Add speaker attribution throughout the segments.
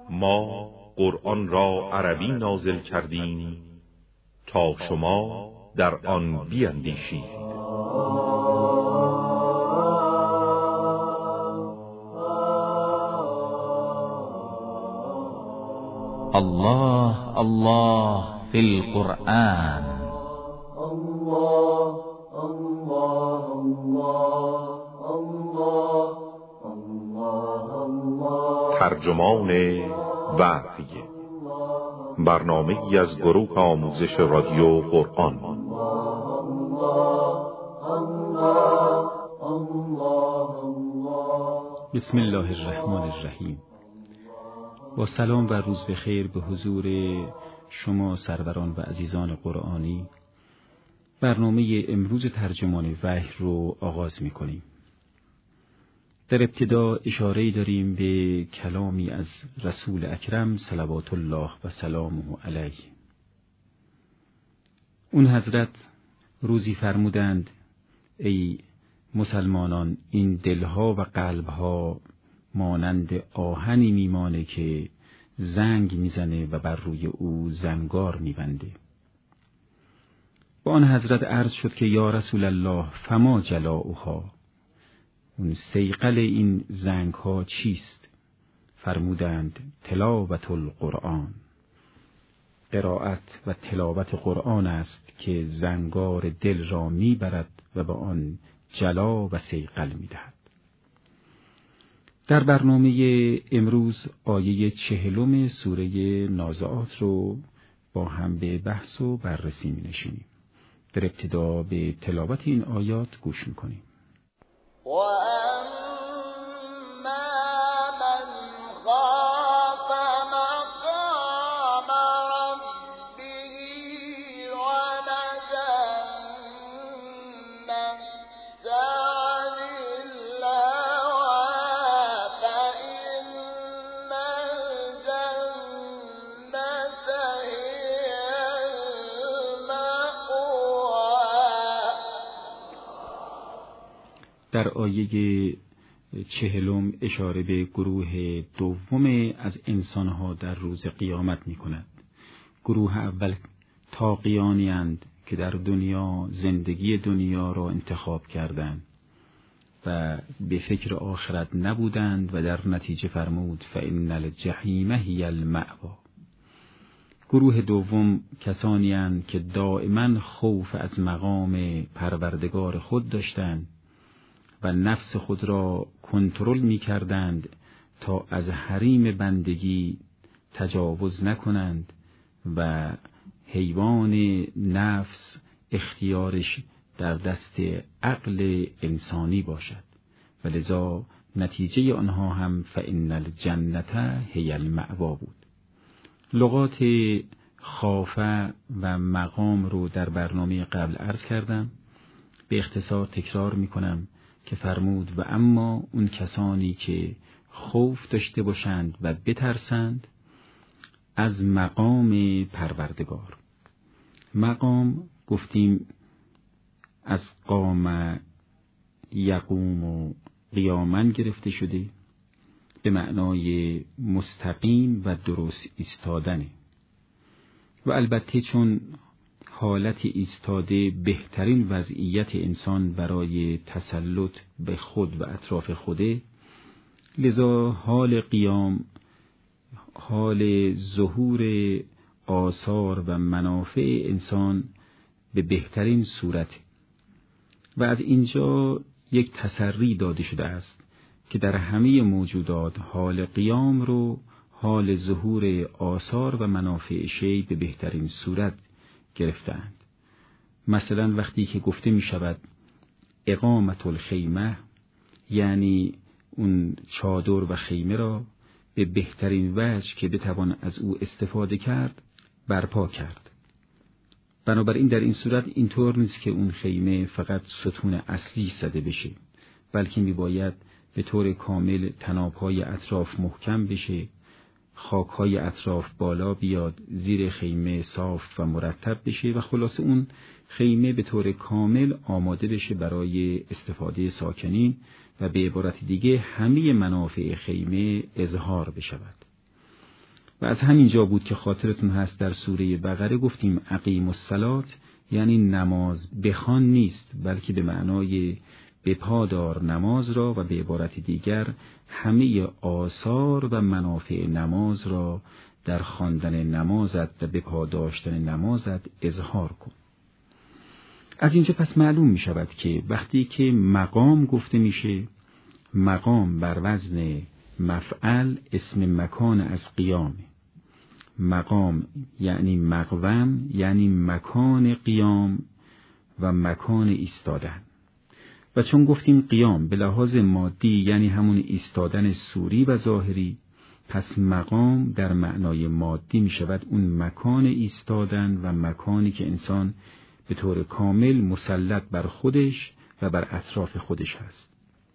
Speaker 1: ما قرآن را عربی نازل کردیم تا شما در آن بیندیشید.
Speaker 2: الله الله فی القرآن.
Speaker 3: الله الله الله الله الله.
Speaker 1: ترجمان وحی، برنامه‌ای از گروه آموزش رادیو قرآن.
Speaker 4: بسم الله الرحمن الرحیم. با سلام و روز بخیر به حضور شما سروران و عزیزان قرآنی، برنامه امروز ترجمان وحی رو آغاز می کنیم. در ابتدا اشاره‌ای داریم به کلامی از رسول اکرم صلوات الله و سلامه علیه. اون حضرت روزی فرمودند: ای مسلمانان، این دلها و قلبها مانند آهنی میمانه که زنگ میزنه و بر روی او زنگار میبنده. با آن حضرت عرض شد که یا رسول الله، فما جلاؤها، اون صیقل این زنگ ها چیست؟ فرمودند تلاوت القرآن، قرائت و تلاوت قرآن است که زنگار دل را میبرد و به آن جلا و صیقل میدهد. در برنامه امروز آیه 40 سوره نازعات رو با هم به بحث و بررسی می نشینیم. در ابتدا به تلاوت این آیات گوش می کنیم. در آیه 40 اشاره به گروه دوم از انسانها در روز قیامت می کند. گروه اول طاغیانی اند که در دنیا زندگی دنیا را انتخاب کردند و به فکر آخرت نبودند و در نتیجه فرمود فإن الجحیم هی المأوی. گروه دوم کسانی اند که دائما خوف از مقام پروردگار خود داشتند و نفس خود را کنترل می کردند تا از حریم بندگی تجاوز نکنند و حیوان نفس اختیارش در دست عقل انسانی باشد و لذا نتیجه آنها هم فإن الجنة هی المأوی بود. لغات خافه و مقام رو در برنامه قبل عرض کردم، به اختصار تکرار می کنم که فرمود و اما اون کسانی که خوف داشته باشند و بترسند از مقام پروردگار. مقام گفتیم از قام یقوم و قیامن گرفته شده، به معنای مستقیم و درست ایستادنه و البته چون حالت ایستاده بهترین وضعیت انسان برای تسلط به خود و اطراف خوده، لذا حال قیام حال ظهور آثار و منافع انسان به بهترین صورت و از اینجا یک تسری داده شده است که در همه موجودات حال قیام رو حال ظهور آثار و منافع شی به بهترین صورت گرفتند. مثلا وقتی که گفته می شود اقامت الخیمه، یعنی اون چادر و خیمه را به بهترین وجه که بتوان از او استفاده کرد برپا کرد. بنابراین در این صورت اینطور نیست که اون خیمه فقط ستون اصلی زده بشه، بلکه می باید به طور کامل طناب‌های اطراف محکم بشه، خاک‌های اطراف بالا بیاد، زیر خیمه صاف و مرتب بشه و خلاص اون خیمه به طور کامل آماده بشه برای استفاده ساکنین و به عبارت دیگه همه منافع خیمه اظهار بشود. و از همین جا بود که خاطرتون هست در سوره بقره گفتیم اقیم الصلاة یعنی نماز بخوان نیست، بلکه به معنای بپادار نماز را و به عبارت دیگر همه آثار و منافع نماز را در خواندن نمازت و بپاداشتن نمازت اظهار کن. از اینجا پس معلوم می شود که وقتی که مقام گفته میشه، مقام بر وزن مفعل اسم مکان از قیام. مقام یعنی مقوم، یعنی مکان قیام و مکان ایستادن. و چون گفتیم قیام به لحاظ مادی یعنی همون ایستادن صوری و ظاهری، پس مقام در معنای مادی می شود اون مکان ایستادن و مکانی که انسان به طور کامل مسلط بر خودش و بر اطراف خودش هست.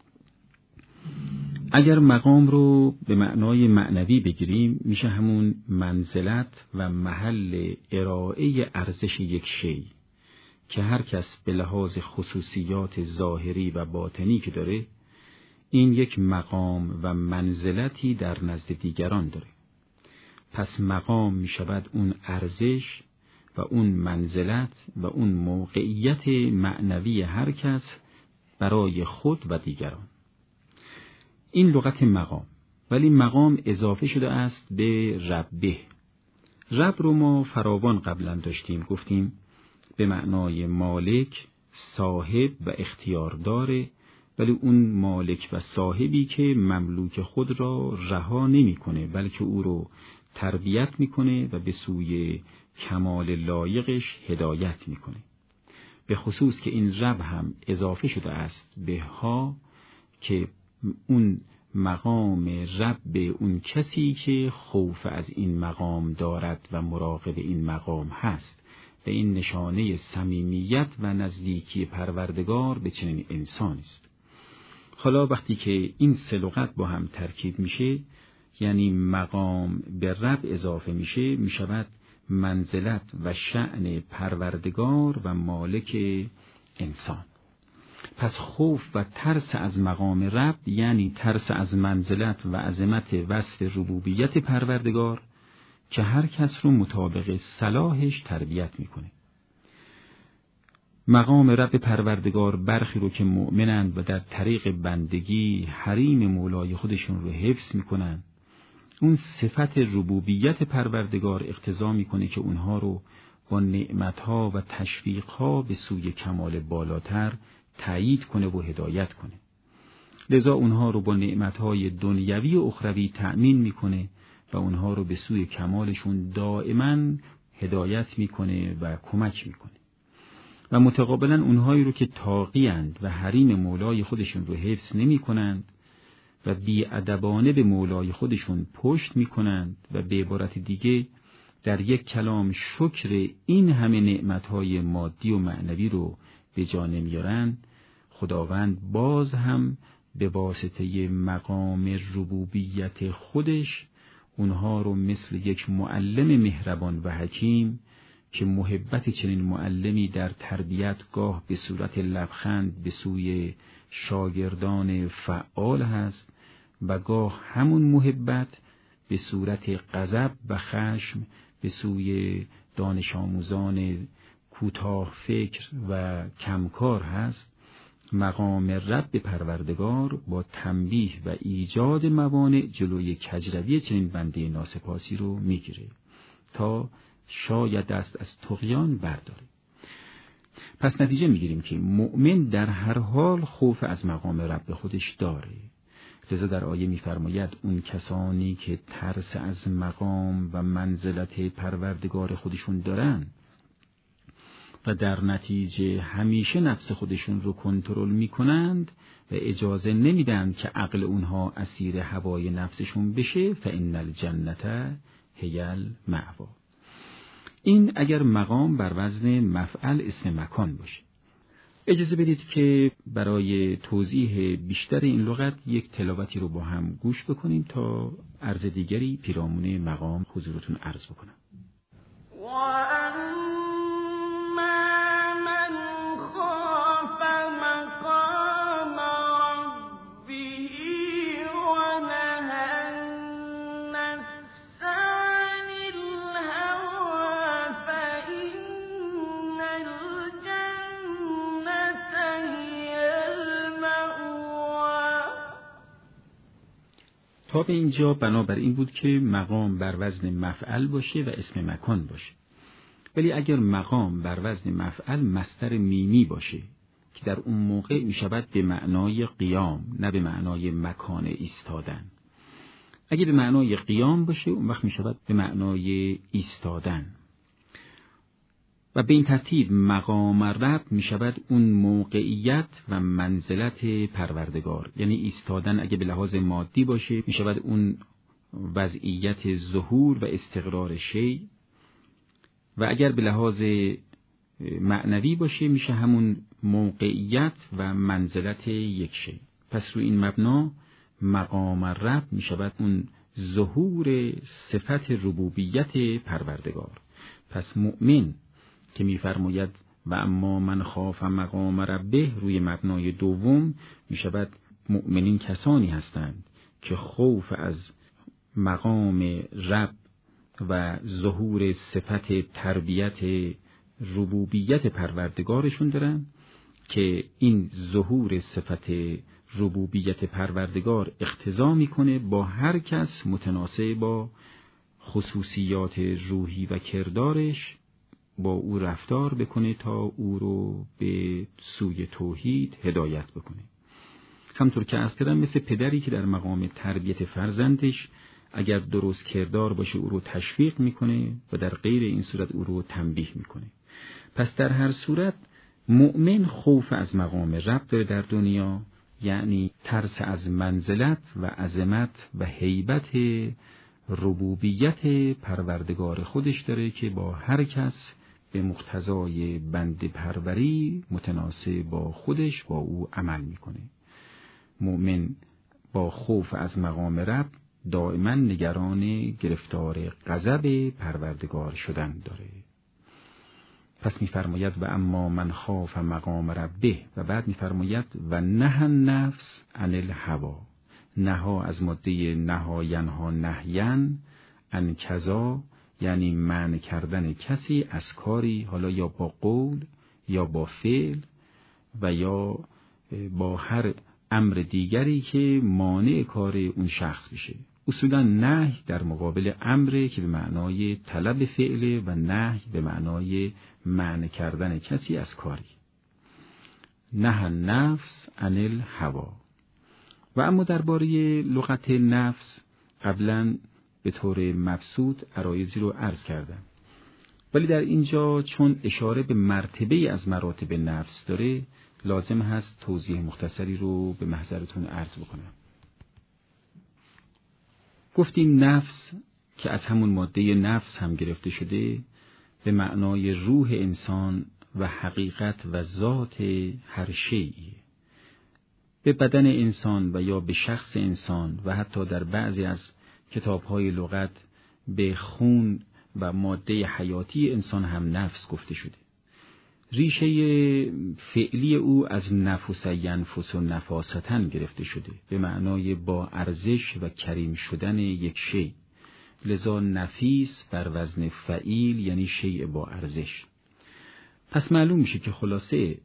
Speaker 4: اگر مقام رو به معنای معنوی بگیریم میشه همون منزلت و محل ارائه ارزش یک شی که هر کس به لحاظ خصوصیات ظاهری و باطنی که داره این یک مقام و منزلتی در نزد دیگران داره. پس مقام می شود اون ارزش و اون منزلت و اون موقعیت معنوی هر کس برای خود و دیگران. این لغت مقام. ولی مقام اضافه شده است به ربه. رب رو ما فراوان قبلا داشتیم، گفتیم به معنای مالک، صاحب و اختیار داره، ولی اون مالک و صاحبی که مملوک خود را رها نمی کنه بلکه او رو تربیت میکنه و به سوی کمال لایقش هدایت میکنه. به خصوص که این رب هم اضافه شده است به ها که اون مقام رب به اون کسی که خوف از این مقام دارد و مراقب این مقام هست و این نشانه صمیمیت و نزدیکی پروردگار به چنین انسانی است. حالا وقتی که این سه لغت با هم ترکیب میشه یعنی مقام به رب اضافه میشه، میشود منزلت و شأن پروردگار و مالک انسان. پس خوف و ترس از مقام رب یعنی ترس از منزلت و عظمت وصف ربوبیت پروردگار که هر کس رو مطابق صلاحش تربیت میکنه. مقام رب پروردگار برخی رو که مؤمنند و در طریق بندگی حریم مولای خودشون رو حفظ میکنن، اون صفت ربوبیت پروردگار اقتضا میکنه که اونها رو با نعمتها و تشویقها به سوی کمال بالاتر تأیید کنه و هدایت کنه. لذا اونها رو با نعمتهای دنیوی و اخروی تأمین میکنه و اونها رو به سوی کمالشون دائما هدایت میکنه و کمک میکنه. و متقابلا اونهایی رو که طاغیند و حریم مولای خودشون رو حفظ نمی کنند و بی‌ادبانه به مولای خودشون پشت می کنند و به عبارت دیگه در یک کلام شکر این همه نعمتهای مادی و معنوی رو به جا نمیارند، خداوند باز هم به واسطه مقام ربوبیت خودش اونها رو مثل یک معلم مهربان و حکیم که محبت چنین معلمی در تربیت گاه به صورت لبخند به سوی شاگردان فعال هست و گاه همون محبت به صورت غضب و خشم به سوی دانش آموزان کوتاه فکر و کمکار هست. مقام رب پروردگار با تنبیه و ایجاد موانع جلوی کجروی چنین بنده ناسپاسی رو میگیره تا شاید دست از طغیان برداره. پس نتیجه میگیریم که مؤمن در هر حال خوف از مقام رب خودش داره. لذا در آیه میفرماید اون کسانی که ترس از مقام و منزلت پروردگار خودشون دارن و در نتیجه همیشه نفس خودشون رو کنترل میکنند و اجازه نمیدن که عقل اونها اسیر هوای نفسشون بشه، فإن الجنة هی المأوی. این اگر مقام بر وزن مفعل اسم مکان باشه. اجازه بدید که برای توضیح بیشتر این لغت یک تلاوتی رو با هم گوش بکنیم تا عرض دیگری پیرامون مقام حضورتون عرض بکنم.
Speaker 5: ونهى النفس
Speaker 4: تا به اینجا بنابراین بود که مقام بر وزن مفعل باشه و اسم مکان باشه. ولی اگر مقام بر وزن مفعل مصدر میمی باشه که در اون موقع می شود به معنای قیام، نه به معنای مکان ایستادن. اگه به معنای قیام باشه اون وقت می شود به معنای ایستادن. و به این ترتیب مقام رب می شود اون موقعیت و منزلت پروردگار. یعنی ایستادن اگه به لحاظ مادی باشه می شود اون وضعیت ظهور و استقرار شی، و اگر به لحاظ معنوی باشه میشه همون موقعیت و منزلت یک شی. پس روی این مبنا مقام رب می شود اون ظهور صفت ربوبیت پروردگار. پس مؤمن که می‌فرماید و اما من خاف مقام ربه، روی مبنای دوم می شود مؤمنین کسانی هستند که خوف از مقام رب و ظهور صفت تربیت ربوبیت پروردگارشون دارن که این ظهور صفت ربوبیت پروردگار اقتضا میکنه با هر کس متناسب با خصوصیات روحی و کردارش با او رفتار بکنه تا او رو به سوی توحید هدایت بکنه. همطور که عرض کردم مثل پدری که در مقام تربیت فرزندش اگر درست کردار باشه او رو تشویق میکنه و در غیر این صورت او رو تنبیه میکنه. پس در هر صورت مؤمن خوف از مقام رب داره در دنیا، یعنی ترس از منزلت و عظمت و هیبت ربوبیت پروردگار خودش داره که با هر کس به مقتضای بنده پروری متناسب با خودش با او عمل میکنه. مؤمن با خوف از مقام رب دائما نگران گرفتار غضب پروردگار شدن داره. پس می‌فرماید و اما من خاف مقام ربه، و بعد می‌فرماید و نهى النفس عن الهوى. نها از ماده نها ینها نهین عن کذا، یعنی منع کردن کسی از کاری، حالا یا با قول یا با فعل و یا با هر امر دیگری که مانع کار اون شخص بشه. اصولا نهی در مقابل امره که به معنای طلب فعله و نهی به معنای منع کردن کسی از کاری. نهى النفس عن الهوى. و اما درباره لغت نفس قبلا به طور مبسوط عرایضی رو عرض کردم، ولی در اینجا چون اشاره به مرتبه از مراتب نفس داره لازم هست توضیح مختصری رو به محضرتون عرض بکنم. گفتیم نفس که از همون ماده نفس هم گرفته شده به معنای روح انسان و حقیقت و ذات هر شیئی. به بدن انسان و یا به شخص انسان و حتی در بعضی از کتاب‌های لغت به خون و ماده حیاتی انسان هم نفس گفته شده. ریشه فعلی او از نفس ینفس و نفاستن گرفته شده به معنای با ارزش و کریم شدن یک شی. لذا نفیس بر وزن فعیل یعنی شیء با ارزش. پس معلوم میشه که خلاصه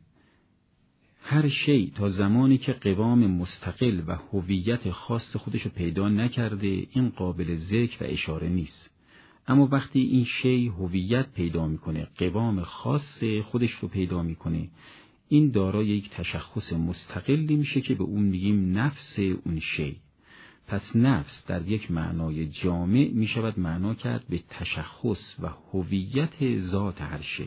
Speaker 4: هر شی تا زمانی که قوام مستقل و هویت خاص خودشو پیدا نکرده این قابل ذکر و اشاره نیست. اما وقتی این شی هویت پیدا میکنه، قوام خاص خودش رو پیدا میکنه، این دارای یک تشخص مستقلی میشه که به اون میگیم نفس اون شی. پس نفس در یک معنای جامع میشود معنا کرد به تشخص و هویت ذات هر شی.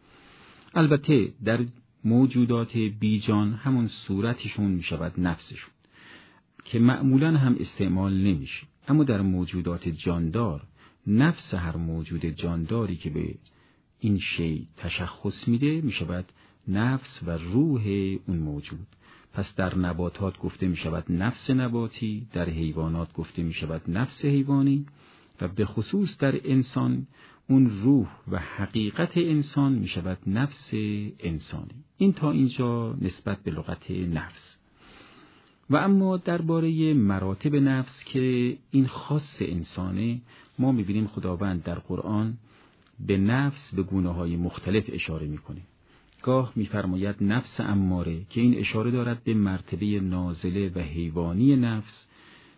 Speaker 4: البته در موجودات بیجان همون صورتشون میشود نفسشون که معمولا هم استعمال نمیشه، اما در موجودات جاندار نفس هر موجود جانداری که به این شی تشخص میده میشود نفس و روح اون موجود. پس در نباتات گفته میشود نفس نباتی، در حیوانات گفته میشود نفس حیوانی و به خصوص در انسان اون روح و حقیقت انسان میشود نفس انسانی. این تا اینجا نسبت به لغت نفس. و اما درباره مراتب نفس که این خاص انسانه، ما میبینیم خداوند در قرآن به نفس به گونه‌های مختلف اشاره میکنه. گاه میفرماید نفس اماره که این اشاره دارد به مرتبه نازله و حیوانی نفس،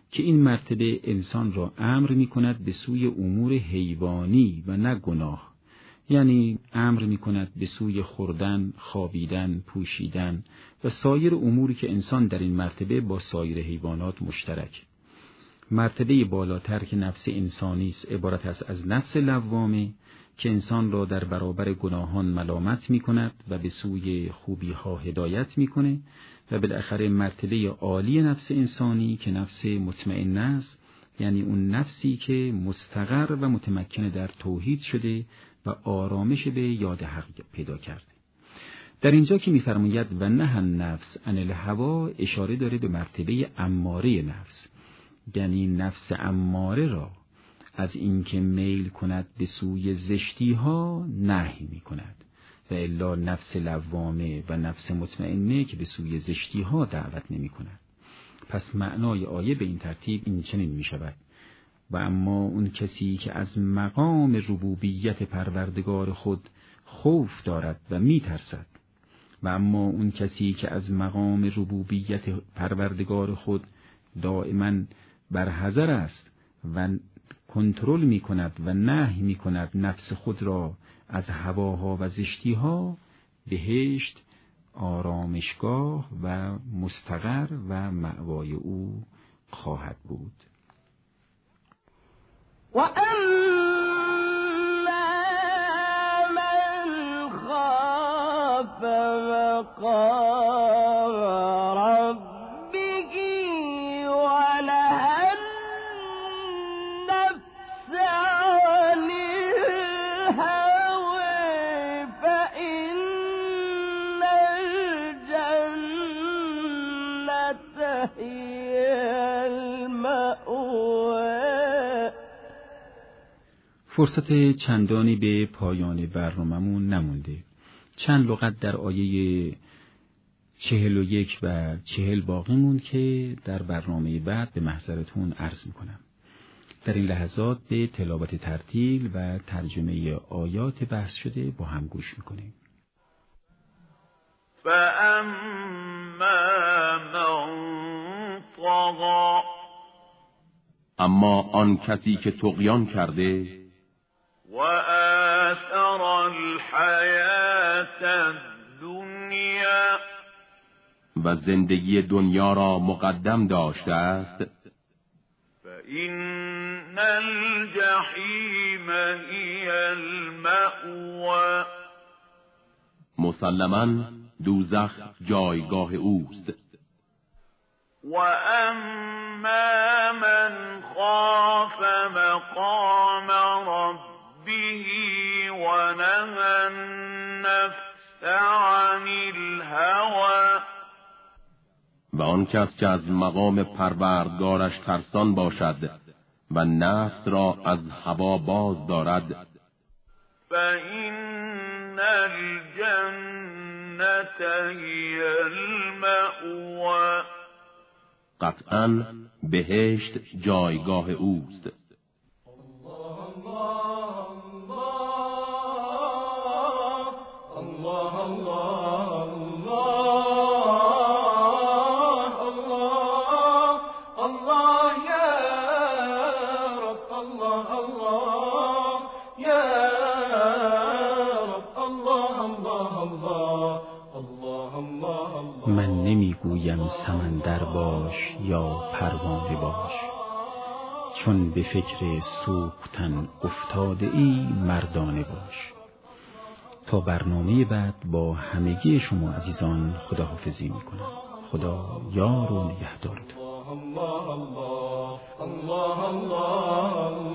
Speaker 4: که این مرتبه انسان را امر می کند به سوی امور حیوانی و نه گناه، یعنی امر می کند به سوی خوردن، خوابیدن، پوشیدن و سایر اموری که انسان در این مرتبه با سایر حیوانات مشترک. مرتبه بالاتر که نفس انسانی است عبارت است از نفس لوامه که انسان را در برابر گناهان ملامت می کند و به سوی خوبی ها هدایت می کنه، و بالاخره مرتبه عالی نفس انسانی که نفس مطمئنه است، یعنی اون نفسی که مستقر و متمکن در توحید شده و آرامش به یاد حق پیدا کرده. در اینجا که می‌فرماید و نه النفس عن الهوا اشاره داره به مرتبه اماره نفس، یعنی نفس اماره را از اینکه میل کند به سوی زشتی ها نهی می کند و الا نفس لوامه و نفس مطمئنه که به سوی زشتی ها دعوت نمی کند. پس معنای آیه به این ترتیب این چنین می شود: و اما اون کسی که از مقام ربوبیت پروردگار خود خوف دارد و می ترسد، و اما اون کسی که از مقام ربوبیت پروردگار خود دائما بر حذر است و کنترل می کند و نهی می کند نفس خود را از هواها و زشتیها، بهشت آرامشگاه و مستقر و مأوای او خواهد بود.
Speaker 5: و اما من خاف مقام ربه ونهى النفس عن الهوى فإن الجنة هي المأوى.
Speaker 4: فرصت چندانی به پایان برنامه‌مون نمونده. چند لغت در آیه 41 و 40 باقی موند که در برنامه بعد به محضرتون عرض میکنم. در این لحظات به تلاوت ترتیل و ترجمه آیات بحث شده با هم گوش میکنیم.
Speaker 6: فَأَمَّا مَنْ طَغَى، اما آن کسی که طغیان کرده، وَآثَرَ الْحَيَاةَ الدُّنْيَا، و زندگی دنیا را مقدم داشته است، فَإِنَّ الْجَحِيمَ هِيَ الْمَأْوَى، مسلماً دوزخ جایگاه اوست. وَأَمَّا مَنْ خَافَ مَقَامَ رَبِّهِ وَنَهَى النَّفْسَ عَنِ الْهَوَى، و آن کس که از مقام پروردگارش ترسان باشد و نفس را از هوا باز دارد، فَإِنَّ الْجَنَّةَ هِيَ الْمَأْوَى، قطعاً بهشت جایگاه اوست.
Speaker 4: من نمیگویم سمندر باش یا پروانه باش، چون به فکر سوختن افتاده ای مردانه باش. تا برنامه بعد با همگی شما عزیزان خداحافظی میکنم. خدا یار و نگهدارتون.